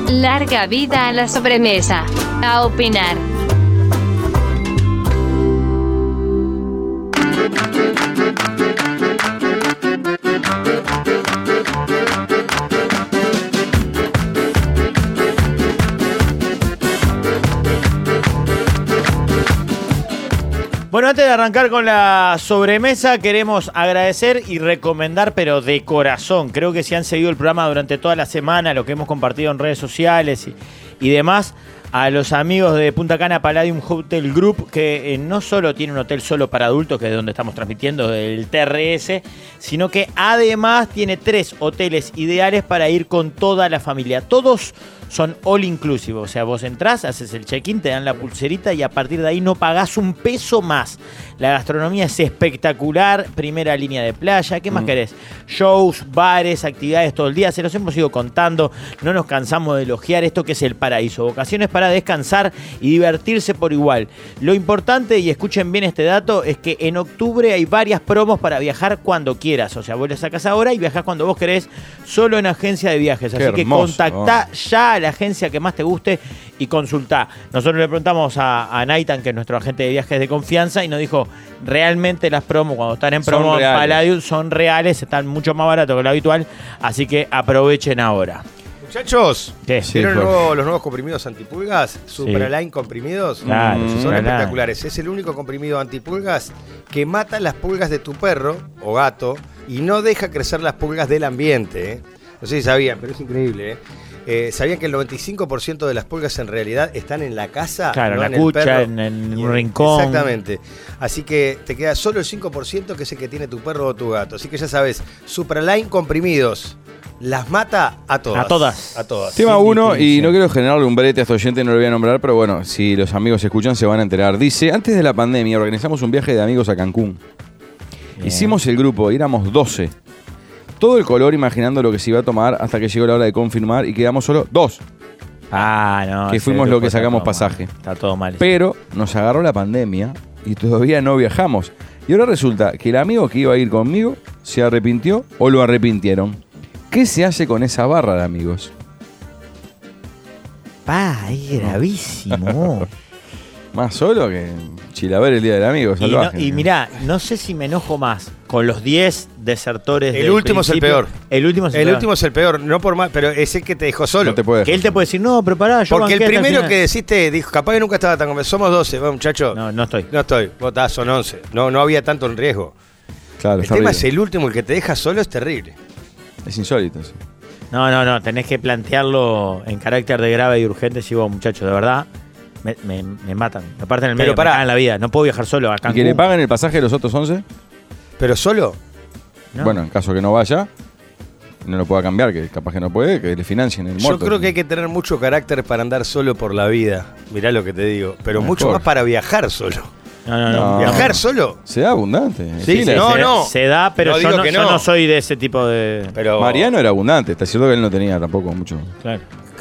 Larga vida a la sobremesa. A opinar. Bueno, antes de arrancar con la sobremesa, queremos agradecer y recomendar, pero de corazón. Creo que si han seguido el programa durante toda la semana, lo que hemos compartido en redes sociales y demás, a los amigos de Punta Cana Palladium Hotel Group, que no solo tiene un hotel solo para adultos, que es donde estamos transmitiendo el TRS, sino que además tiene 3 hoteles ideales para ir con toda la familia. Todos son all inclusive, o sea, vos entrás, haces el check-in, te dan la pulserita y a partir de ahí no pagás un peso más. La gastronomía es espectacular, primera línea de playa, ¿qué más querés? Shows, bares, actividades todo el día, se los hemos ido contando, no nos cansamos de elogiar esto que es el paraíso, vacaciones para descansar y divertirse por igual. Lo importante, y escuchen bien este dato, es que en octubre hay varias promos para viajar cuando quieras, o sea, vos le sacás ahora y viajás cuando vos querés, solo en agencia de viajes, así que contactá ya a la agencia que más te guste y consultá. Nosotros le preguntamos a Naitan, que es nuestro agente de viajes de confianza, y nos dijo, realmente las promos, cuando están en promo en Palladium, son reales, están mucho más baratos que lo habitual, así que aprovechen ahora. Muchachos, ¿qué? ¿vieron los nuevos comprimidos antipulgas? Supraline comprimidos. Claro, son espectaculares. Es el único comprimido antipulgas que mata las pulgas de tu perro o gato y no deja crecer las pulgas del ambiente. No sé si sabían, pero es increíble. ¿Sabían que el 95% de las pulgas en realidad están en la casa? Claro, no en la cucha, en un rincón. Exactamente. Así que te queda solo el 5% que es el que tiene tu perro o tu gato. Así que ya sabes, Supraline comprimidos. Las mata a todas. A todas. A todas. Tema 1, y no quiero generarle un brete a este oyente, no lo voy a nombrar, pero bueno, si los amigos escuchan se van a enterar. Dice, antes de la pandemia organizamos un viaje de amigos a Cancún. Bien. Hicimos el grupo, éramos 12. Todo el color imaginando lo que se iba a tomar hasta que llegó la hora de confirmar y quedamos solo 2. No. Que fuimos lo que sacamos pasaje. Está todo mal. Pero nos agarró la pandemia y todavía no viajamos. Y ahora resulta que el amigo que iba a ir conmigo se arrepintió o lo arrepintieron. ¿Qué se hace con esa barra de amigos? Es gravísimo. Más solo que Chilaver el día del amigo. Salvaje. Y mirá, no sé si me enojo más con los 10 desertores. El último es el peor. El último es el peor, no por más, pero es el que te dejó solo. No te puede que él te puede decir, no, pero pará, yo porque el primero el que deciste dijo, capaz que nunca estaba tan convencido. Somos 12, bueno, muchacho. No estoy. Vos estás, son 11. No había tanto en riesgo. Claro, el tema es el último, el que te deja solo es terrible. Es insólito, sí. No, tenés que plantearlo en carácter de grave y urgente. Si vos, muchachos, de verdad, me matan. Me parten el medio, me cagan la vida. No puedo viajar solo a Cancún. ¿Y que le pagan el pasaje a los otros 11? ¿Pero solo? No. Bueno, en caso que no vaya, no lo pueda cambiar, que capaz que no puede, que le financien el muerto. Yo creo que hay que tener mucho carácter para andar solo por la vida. Mirá lo que te digo. Pero mucho más para viajar solo. No. ¿Viajar solo? Se da abundante. Sí, se da, pero no yo yo no soy de ese tipo de... Pero Mariano era abundante, está cierto que él no tenía tampoco mucho. Claro.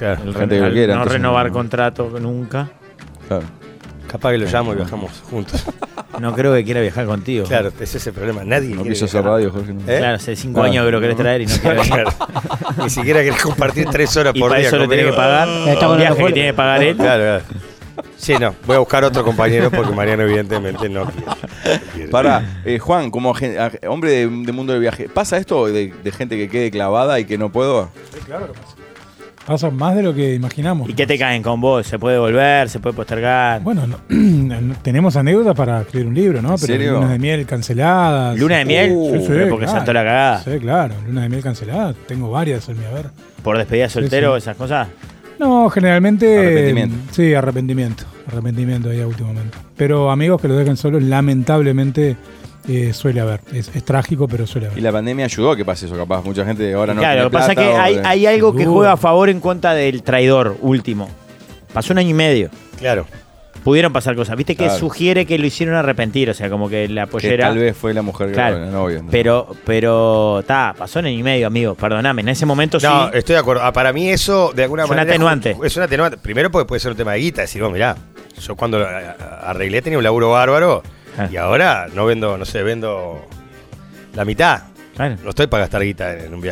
No renovar contrato nunca. Claro. Capaz que lo llamo y viajamos juntos. No creo que quiera viajar contigo. Claro, ese es el problema. Nadie no quiere quiso hacer radio, Jorge. ¿No? Claro, hace 5 años que lo querés traer y no quiere venir. Ni siquiera querés compartir 3 horas y por para día. Eso le tenés que pagar un viaje que tiene que pagar él. Claro. Sí, no. Voy a buscar otro compañero porque Mariano evidentemente no quiere. Pará, Juan, como hombre de mundo del viaje, ¿pasa esto de gente que quede clavada y que no puedo? Sí, claro que pasa. Pasa más de lo que imaginamos. ¿Y qué te caen con vos? ¿Se puede volver? ¿Se puede postergar? Bueno, tenemos anécdotas para escribir un libro, ¿no? Pero ¿serio? lunas de miel canceladas. ¿Luna de miel? Sí, porque saltó la cagada. Sí, claro. Lunas de miel canceladas. Tengo varias en mi haber. ¿Por despedida de soltero, sí. esas cosas? No, generalmente... Arrepentimiento. Sí, arrepentimiento ahí últimamente. Pero amigos que los dejan solos, lamentablemente... suele haber. Es trágico, pero suele haber. Y la pandemia ayudó a que pase eso, capaz. Mucha gente ahora no tiene plata. Claro, lo que pasa es que hay algo que juega a favor en contra del traidor último. Pasó 1 año y medio. Claro. Pudieron pasar cosas. Viste que sugiere que lo hicieron arrepentir. O sea, como que la pollera... Que tal vez fue la mujer que era novio. ¿No? Pero pasó 1 año y medio, amigo. Perdóname. En ese momento sí. No, estoy de acuerdo. Para mí eso, de alguna manera... Es un atenuante. Primero porque puede ser un tema de guita. Decir, mirá, yo cuando arreglé tenía un laburo bárbaro. Y ahora no vendo, vendo la mitad. Claro. No estoy para gastar guita en un viaje.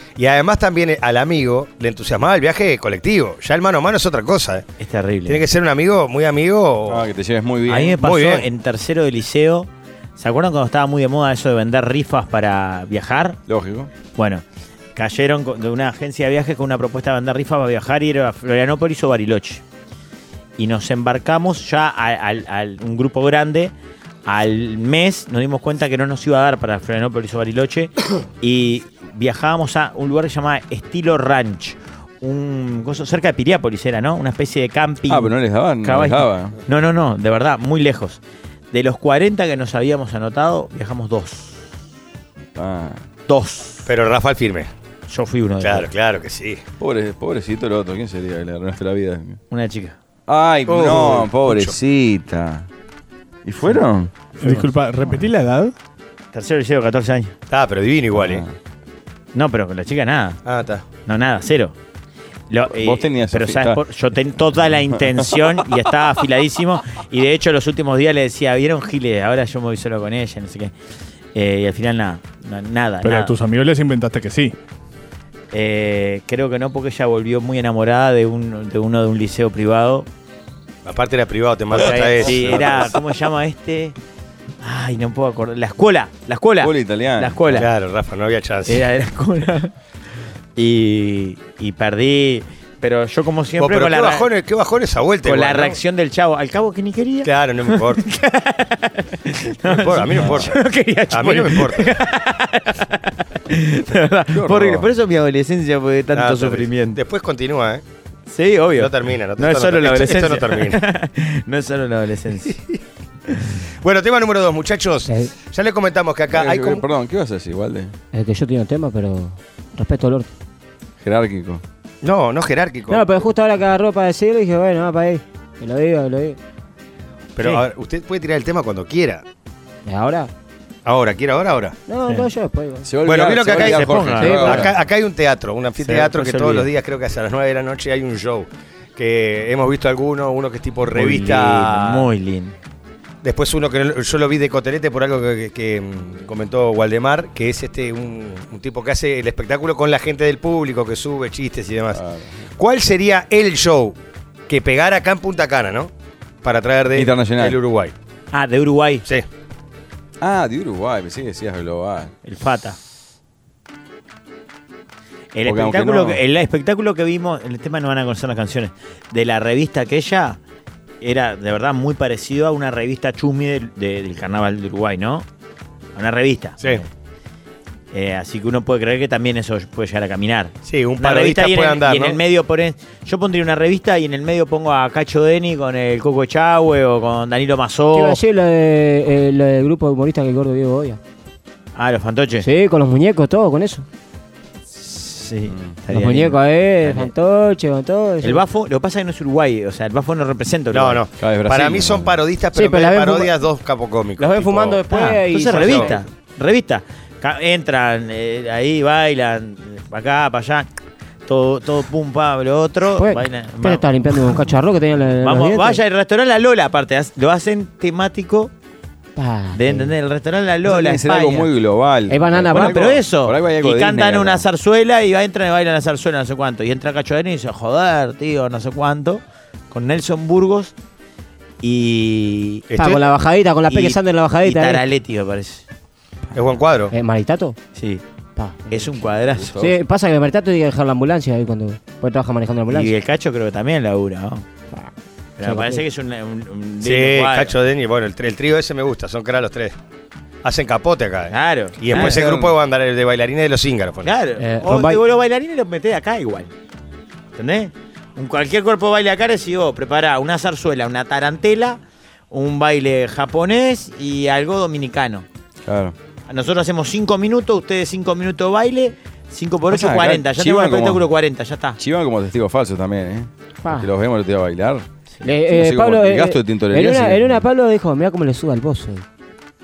Y además también al amigo le entusiasmaba el viaje colectivo. Ya el mano a mano es otra cosa. Es terrible. Tiene que ser un amigo, muy amigo. Que te lleves muy bien. A mí me pasó Muy bien. en tercero de liceo. ¿Se acuerdan cuando estaba muy de moda eso de vender rifas para viajar? Lógico. Bueno, cayeron de una agencia de viajes con una propuesta de vender rifas para viajar y era a Florianópolis o Bariloche. Y nos embarcamos ya a un grupo grande. Al mes nos dimos cuenta que no nos iba a dar para Florianópolis o Bariloche y viajábamos a un lugar que se llamaba Estilo Ranch. Un coso cerca de Piriápolis era, ¿no? Una especie de camping. Pero no les daban. No les daba. No, de verdad, muy lejos. De los 40 que nos habíamos anotado, viajamos 2. 2. Pero Rafael firme. Yo fui uno de ellos. Claro que sí. Pobrecito el otro. ¿Quién sería el de nuestra vida? Una chica. Ay, no, pobrecita. ¿Y fueron? Disculpa, ¿repetí la edad? Tercero liceo, 14 años. Pero divino igual, No, pero con la chica nada. está. No, nada, cero. Vos tenías pero ¿sabes yo tenía toda la intención y estaba afiladísimo. Y de hecho, los últimos días le decía, ¿vieron Giles? Ahora yo me voy solo con ella, no sé qué. Y al final nada. Pero a tus amigos les inventaste que sí. Creo que no, porque ella volvió muy enamorada de uno de un liceo privado. Aparte era privado, te mató hasta eso. Sí, era, ¿cómo se llama este? Ay, no puedo acordar. La escuela. Escuela italiana. La escuela. Claro, Rafa, no había chance. Era de la escuela. Y perdí. Pero yo, como siempre, pero con qué bajón esa vuelta. con igual, la ¿no? reacción del chavo. Al cabo que ni quería. Claro, no me importa. No me importa, a mí no me importa. Yo no quería A mí no me importa. De verdad, horrible. Por eso mi adolescencia fue de tanto sufrimiento. Después continúa, ¿eh? Sí, obvio. No termina. No es solo la adolescencia. Esto no termina. No es solo la adolescencia. Bueno, tema número 2, muchachos. Sí. Ya les comentamos que acá hay como... Perdón, ¿qué vas a decir, Walde? Es que yo tengo un tema, pero respeto al orto. Jerárquico. No jerárquico. No, pero justo ahora que agarró para decirlo, dije, bueno, va para ahí. Que lo diga. Pero Sí. a ver, usted puede tirar el tema cuando quiera. ¿Y ahora? Ahora, ¿quiere ahora? No, Sí. no, yo después. Igual. Se va a Bueno, olvidar, vieron que se va a acá olvidar se Jorge, ponga. se va a olvidar. Acá hay un teatro, un anfiteatro Sí, que no se todos los olvide. días, creo que hasta las 9 de la noche hay un show. Que hemos visto uno que es tipo Muy revista. lindo, muy lindo. Después uno que yo lo vi de Cotelete por algo que comentó Waldemar, que es un tipo que hace el espectáculo con la gente del público, que sube chistes y demás. Claro. ¿Cuál sería el show que pegara acá en Punta Cana, no? Para traer de Internacional. el Uruguay. Ah, de Uruguay. Sí. De Uruguay, pensé que decías global. El Fata. El Porque aunque espectáculo, no- el espectáculo que vimos, el tema no van a conocer las canciones, de la revista aquella, era de verdad muy parecido a una revista chumi del Carnaval de Uruguay, ¿no? A una revista. Sí. Así que uno puede creer que también eso puede llegar a caminar. Sí, un Una revista parodista y, puede andar, y en ¿no? el medio yo pondría una revista y en el medio pongo a Cacho Deni con el Coco Echagüe o con Danilo Mazó. ¿Qué iba a decir lo del grupo de humoristas que el gordo Diego odia? Ah, los fantoches. Sí, con los muñecos, todo, con eso. Sí, estaría Los muñecos, lindo. fantoche, con todo eso. El Bafo, lo que pasa es que no es Uruguay, o sea, el Bafo no representa No, Uruguay. no. Claro, es Brasil, Para mí ¿no? son parodistas, Sí, pero en pero vez la de ven parodias, dos capocómicos. Los ven tipo- fumando después Ah, y... entonces revista. revista. Entran, ahí bailan, para acá, para allá, todo pum, pa, lo otro. Pues, bailan, ¿Usted estaba limpiando un cacharro que tenía en los vamos, dientes? vaya, el restaurante La Lola, aparte, lo hacen temático, Pa, de entender, el restaurante La Lola, Tiene que ser algo España. muy global. Hay banana, Bueno, Por pero eso, Por algo hay algo y de cantan Disney una acá. zarzuela y entran y bailan la zarzuela, no sé cuánto. Y entra Cacho Deni y dice, joder, tío, no sé cuánto, con Nelson Burgos y... Pa, con la bajadita, con la Peque Sander en la y bajadita. Taraletti, me parece. Es buen cuadro. ¿Maritato? Sí, Pa. es un cuadrazo. Sí, pasa que Maritato tiene que dejar la ambulancia ahí cuando trabaja manejando la Y ambulancia. el Cacho creo que también labura, ¿no? Pa. Pero me parece que es un Sí, lindo cuadro. Cacho Deni, bueno, el trío ese me gusta, son caras los tres. Hacen capote acá. Claro. Y después el grupo de andar de bailarines de los Íngaros. ponele. Claro. O Rombay. digo, los bailarines los metés acá igual. ¿Entendés? Cualquier cuerpo de baile acá recibo, prepará una zarzuela, una tarantela, un baile japonés y algo dominicano. Claro. Nosotros hacemos 5 minutos, ustedes 5 minutos de baile, 5 por 8, Pasa, acá 40. Ya chivan tenemos el como- espectáculo 40, ya está. Chivan como testigos falsos también, ¿eh? Pa. Que los vemos los días a bailar. Le- No sé Pablo, cómo- el gasto de tintorería en sí. una Pablo dijo, mira cómo le suda el bozo.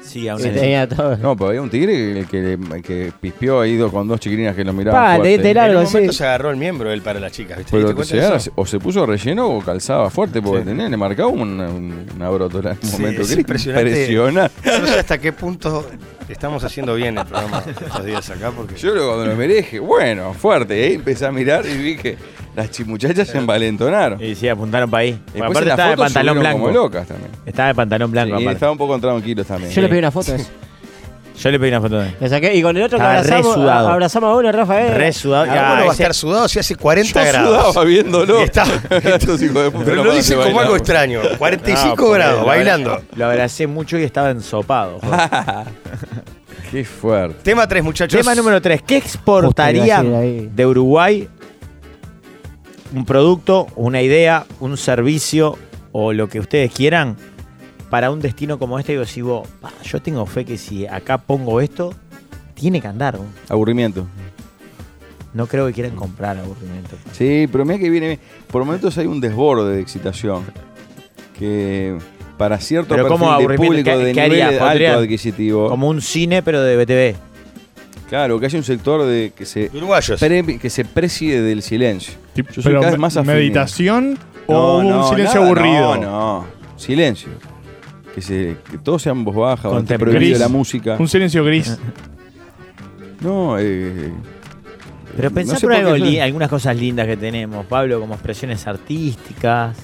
Sí, aún Sí, así. tenía todo. No, pero había un tigre que pispeó ahí con dos chiquilinas que lo miraban fuerte. de En largo, un momento sí. se agarró el miembro él para las chicas, ¿viste? Pero ¿Te diste cuenta de eso? o se puso relleno o calzaba fuerte, porque le marcaba una brotola en un Sí, momento. es Que impresionante. impresionante. Yo no sé hasta qué punto estamos haciendo bien el programa estos días acá, porque Yo luego cuando lo miré dije, bueno, fuerte, empecé a mirar y vi que las muchachas se envalentonaron. Y sí, apuntaron para ahí. Después Bueno, en aparte la estaba de foto pantalón subieron como blanco. locas también. Estaba de pantalón blanco, Sí, y aparte. estaba un poco tranquilos también. Yo le pedí una foto de eso. Yo le pedí una foto de él. Le saqué, y con el otro que Estaba re sudado. abrazamos a uno, Rafael. Re sudado. ¿cómo Ya, no va a ese- estar sudado si hace 40 Yo grados? sudaba viéndolo. Y estaba- Estos hijos de puta Pero no lo paran dice de como bailar. algo extraño. 45 No, grados, lo bailando. Lo abracé mucho y estaba ensopado. joder. Qué fuerte. Tema 3, muchachos. Tema número 3. ¿Qué exportarían Justo iba a decir ahí. de Uruguay? Un producto, una idea, un servicio o lo que ustedes quieran para un destino como este. Y digo, si vos, yo tengo fe que si acá pongo esto, tiene que andar. ¿No? Aburrimiento. No creo que quieran comprar aburrimiento. Sí, pero mira que viene. Por momentos hay un desborde de excitación. Que para cierto Pero ¿cómo perfil de aburrimiento? público ¿Qué- de qué nivel haría? alto ¿Pondrían adquisitivo. Como un cine, pero de BTV. Claro, que haya un sector de que se Uruguayos. que se preside del silencio. Yo soy Pero cada vez más afín. meditación No, o un no, silencio nada, aburrido. No. Silencio. Que todos sean voz baja, Con bastante temblor. prohibida Gris. la música. Un silencio gris. No, Pero pensá no sé por algo qué no. algunas cosas lindas que tenemos, Pablo, como expresiones artísticas.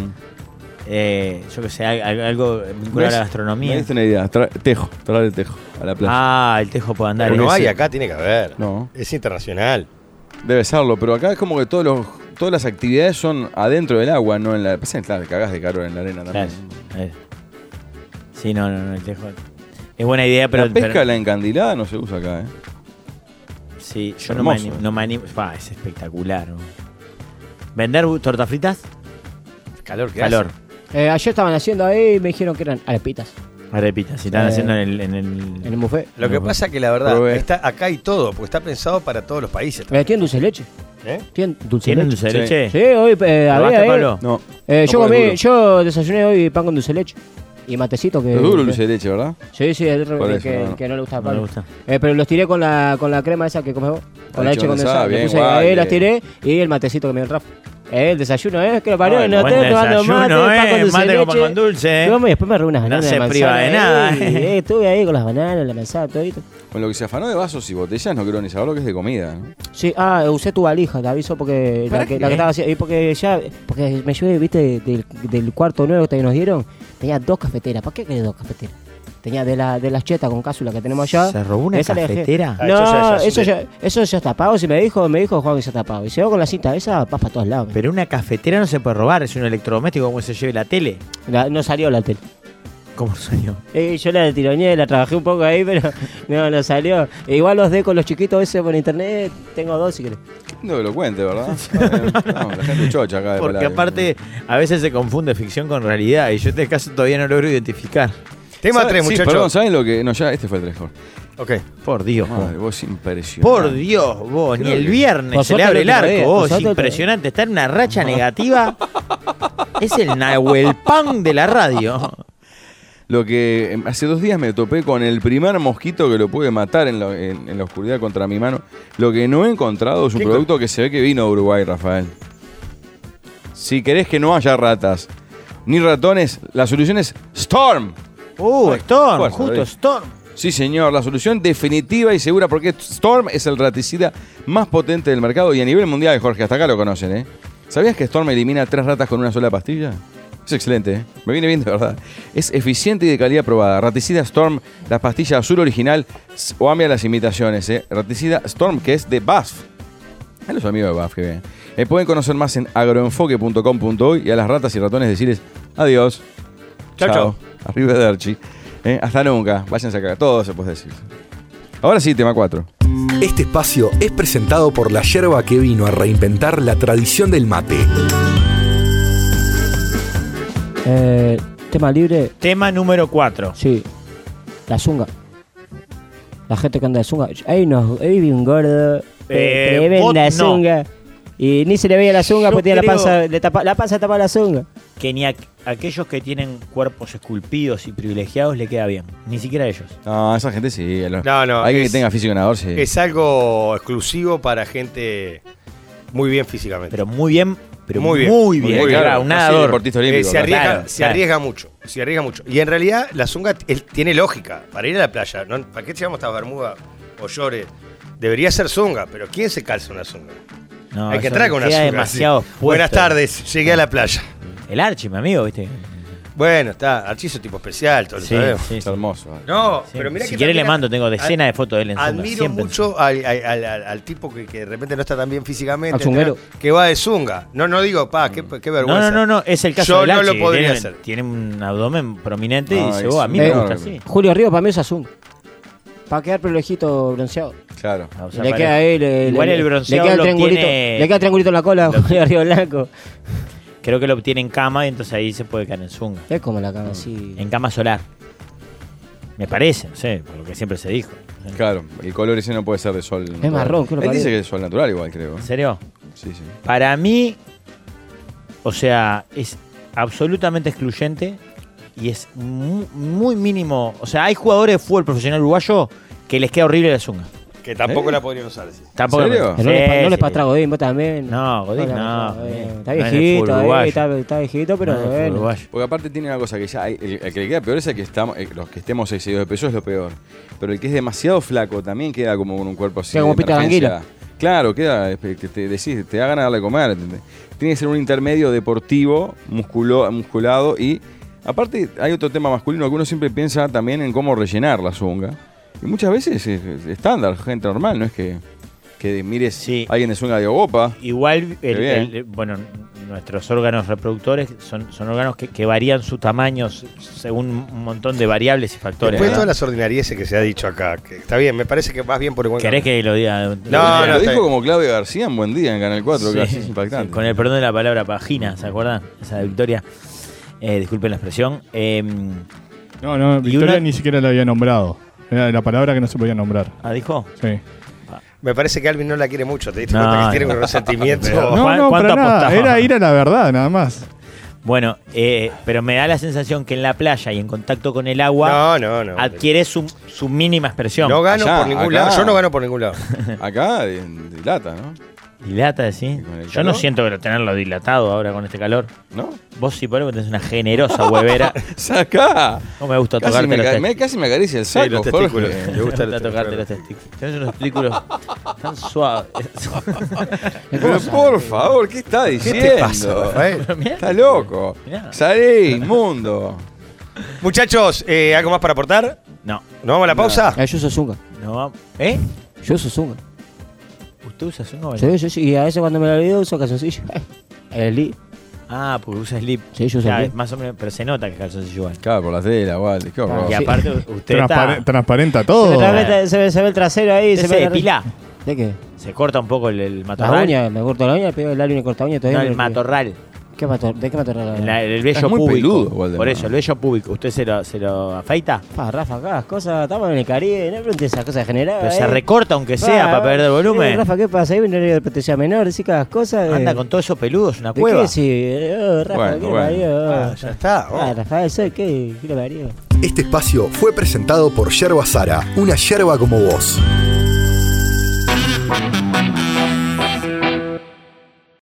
Yo que sé, algo vinculado a la Me gastronomía. diste una idea. Traer el tejo a la playa. Ah, el tejo puede andar. Pero no ese. hay acá, tiene que haber. No. Es internacional. Debe serlo, pero acá es como que todas las actividades son adentro del agua, no en la. Pasa que, claro, cagás de calor en la arena también. Claro. Sí, no, el tejo. Es buena idea, pero. La pesca, pero- la encandilada no se usa acá, ¿eh? Sí, yo Hermoso. no me animo. Es espectacular. ¿No? ¿Vender tortas fritas? Calor que Calor. Ayer estaban haciendo ahí y me dijeron que eran arepitas. Arepitas, si están haciendo en En el buffet. hace. Lo que pasa que la verdad, Probé. está acá y todo, porque está pensado para todos los países. ¿Tienen dulce de leche? ¿Eh? ¿Tienen dulce de ¿Tienen leche? dulce de leche? Sí, hoy había ¿Probaste, ahí. Pablo? No. Yo No, porque es duro. yo desayuné hoy pan con dulce de leche. Y matecito que... Es duro el dulce de leche, ¿verdad? Sí, es Por eso, que, no. que no le gusta a No me Pablo. gusta. Pero los tiré con la crema esa que comes vos. Con la leche condensada. Le bien, puse guay, ahí, las tiré y el matecito que me dio el Rafa. El desayuno, que lo parió Ay, en el buen hotel tomando desayuno, mate, pan con dulce mate de con pan leche. con dulce. Y después me robé unas bananas se de priva manzana. de nada. Estuve ahí con las bananas, la manzana, todito. Con lo que se afanó de vasos y botellas, no quiero ni saber lo que es de comida, ¿no? Sí, usé tu valija, te aviso porque la que estaba haciendo, y porque me llevé, viste, del cuarto nuevo que nos dieron, tenía 2 cafeteras. ¿Para qué querés 2 cafeteras? Tenía de las chetas con cápsula que tenemos allá. ¿Se robó una Esa le dejé. cafetera? Ah, No, eso eso ya está pago. Si me dijo Juan que ya está pago. Y se va con la cinta esa, vas para todos lados. Pero una cafetera no se puede robar, es un electrodoméstico como se lleve la tele. No salió la tele. ¿Cómo sueño? Yo la tironeé, la trabajé un poco ahí, pero no salió. Igual los de con los chiquitos ese por internet, tengo 2 si querés. Qué lindo que lo cuente, ¿verdad? No, la gente chocha acá de Porque palabra. aparte, a veces se confunde ficción con realidad y yo este caso todavía no logro identificar. Tema ¿Sabe- 3, sí, muchachos. Perdón, ¿saben lo que.? No, ya, este fue el 3, Jorge. Ok. Por Dios, Madre, vos impresionante. por Dios, vos, ni Creo el que- viernes se Vosotros le abre el el otro arco, día, vos, vosotros el otro impresionante, está en una racha negativa. Es el Nahuel Pan de la radio. Lo que hace 2 días me topé con el primer mosquito que lo pude matar en la oscuridad contra mi mano. Lo que no he encontrado es un ¿Qué producto que se ve que vino de Uruguay, Rafael. Si querés que no haya ratas ni ratones, la solución es Storm. Storm, fuerza, justo ¿ves? Storm. Sí, señor, la solución definitiva y segura porque Storm es el raticida más potente del mercado y a nivel mundial, Jorge, hasta acá lo conocen, ¿eh? ¿Sabías que Storm elimina 3 ratas con una sola pastilla? Es excelente, ¿eh? Me viene bien de verdad. Es eficiente y de calidad probada. Raticida Storm, la pastilla azul original o cambia las imitaciones, ¿eh? Raticida Storm, que es de BASF. A los amigos de BASF que ven. Pueden conocer más en agroenfoque.com.uy y a las ratas y ratones decirles adiós. Chau. Arrivederci. Hasta nunca. Váyanse acá. Todo se puede decir. Ahora sí, tema 4. Este espacio es presentado por la yerba que vino a reinventar la tradición del mate. Tema libre, Tema número 4. sí. La zunga. La gente que anda de zunga. Ahí vi un gordo. Tremenda vos no. zunga. Y ni se le veía la zunga Yo porque tenía creo- la panza tapada la zunga. que ni a aquellos que tienen cuerpos esculpidos y privilegiados le queda bien. Ni siquiera a ellos. No, esa gente sí. No, Alguien que tenga físico ganador, sí. Es algo exclusivo para gente muy bien físicamente. Pero muy bien, pero Muy muy bien. bien. Muy bien. Claro, un Casi nadador. deportista olímpico. se arriesga, claro, se claro. arriesga mucho, se arriesga mucho. Y en realidad la zunga tiene lógica para ir a la playa. ¿No? ¿Para qué llevamos esta bermuda o llores? Debería ser zunga, pero ¿quién se calza una zunga? No, Hay que eso entrar con una queda zunga. demasiado así. Buenas puesto. tardes, llegué a la playa. El Archie, mi amigo, ¿viste? Bueno, está, Archizo tipo especial, todo lo Sí, sabemos. sí, Es sí. hermoso. No, Sí. pero mira Si que quiere le también mando, tengo decenas de fotos de él en zunga, Admiro siempre en mucho al tipo que de repente no está tan bien físicamente. Al zunguero. Que va de zunga. No digo, qué vergüenza. No, es el caso Yo del no Archie. lo podría tiene, hacer. tiene un abdomen prominente No, y dice, es a mí me enorme. gusta así. Julio Ríos para mí es azul. Para quedar pelejito bronceado. Claro. O sea, Le para- queda ahí. Igual el bronceado le queda el lo triangulito, obtiene- le queda el triangulito en la cola, Julio Ríos Blanco. Creo que lo obtiene en cama y entonces ahí se puede caer en zunga. Es como la cama así. En cama solar. Me parece, no sé, por lo que siempre se dijo. Claro, el color ese no puede ser de sol. natural. marrón, ¿qué lo Él dice parece? que es sol natural igual, creo. ¿En serio? Sí, sí. Para mí, o sea, es absolutamente excluyente y es muy mínimo. O sea, hay jugadores de fútbol profesional uruguayo que les queda horrible la zunga. Que tampoco la podrían usar. Sí. Tampoco ¿En serio? Sí, No le sí. pastra Godín, vos también. No, Godín Hola, no. Está No en el fútbol viejito, uruguayo. está viejito, pero No en el fútbol bueno. uruguayo. Porque aparte tiene una cosa que ya el que le queda peor es el que estamos, los que estemos excedidos de peso es lo peor. Pero el que es demasiado flaco también queda como con un cuerpo así. Queda como de pita de emergencia. anguila. Claro, queda, que te decís, te da ganas de darle a comer. ¿entendés? Tiene que ser un intermedio deportivo, musculado y aparte hay otro tema masculino que uno siempre piensa también en cómo rellenar la zunga. Y muchas veces es estándar, gente normal, no es que mires Sí. alguien de zunga de opa. Igual, bien. bueno, nuestros órganos reproductores son órganos que varían su tamaño según un montón de variables y factores. Después de ¿verdad? todas las ordinarieces que se ha dicho acá, que está bien, me parece que vas bien por el buen ¿Querés camino. que lo diga? No, lo está dijo bien. como Claudia García en Buen Día en Canal 4, Sí, casi es impactante. sí, con el perdón de la palabra pagina, ¿se acuerdan? Esa de Victoria. Disculpen la expresión. No, Victoria una- ni siquiera la había nombrado. Era la palabra que no se podía nombrar. ¿Dijo? Sí. Me parece que Alvin no la quiere mucho, te diste No, cuenta que tiene no. un resentimiento. Pero- No, ¿Cuánto para nada. apostaba? Era ir a la verdad, nada más. Bueno, pero me da la sensación que en la playa y en contacto con el agua No. adquiere su mínima expresión. No gano Allá, por ningún acá. lado. Yo no gano por ningún lado. Acá dilata, ¿no? Dilata, ¿sí? ¿Y con el Yo no calor? siento que tenerlo dilatado ahora con este calor. ¿No? Vos sí, por algo tenés una generosa huevera. ¡Sacá! No me gusta Casi tocarte me, los ca- testículos. casi me acaricia el saco, los Jorge. testículos. Me Le gusta gusta el tocarte los testículos. Tenés unos testículos tan suaves. Pero por favor, ¿qué está ¿Qué diciendo? te pasa, Rafael? Mirá. Está loco. Mirá. Salí, inmundo. Muchachos, ¿algo más para aportar? No, ¿Nos vamos a la pausa? Yo uso zunga. no vamos. ¿Eh? Yo uso zunga. ¿Usted usa zunga? Sí. Y a veces cuando me la olvido uso calzoncillo. El slip. Ah, porque usa slip. Sí, yo uso Ya, slip. más o menos, pero se nota que es calzoncillo igual. Claro, por la tela, vale. Qué horror. Y sí. aparte, usted está. Transparenta Se todo. ve el trasero ahí. ¿Usted Se se ve depila? ¿De qué? Se corta un poco el Las matorral. uñas, me corto la uña, pego el alien y corta uña todavía. No, no el le- matorral. ¿De qué matorral? El vello Es muy púbico. peludo, Waldemar. Por eso, el vello púbico. ¿Usted se lo afeita? Rafa, acá, cosas, estamos en el Caribe, no preguntes esas cosas generadas. Pero se recorta aunque sea para perder volumen. Rafa, ¿qué pasa? Ahí viene de protección menor, decís cada cosas. Anda con todos esos peludos, una ¿De cueva. qué sí? Rafa, Bueno, ¿qué le bueno. parió? Ya está. Rafael, ¿sabes qué? ¿Qué le parió? Este espacio fue presentado por Yerba Sara, una yerba como vos.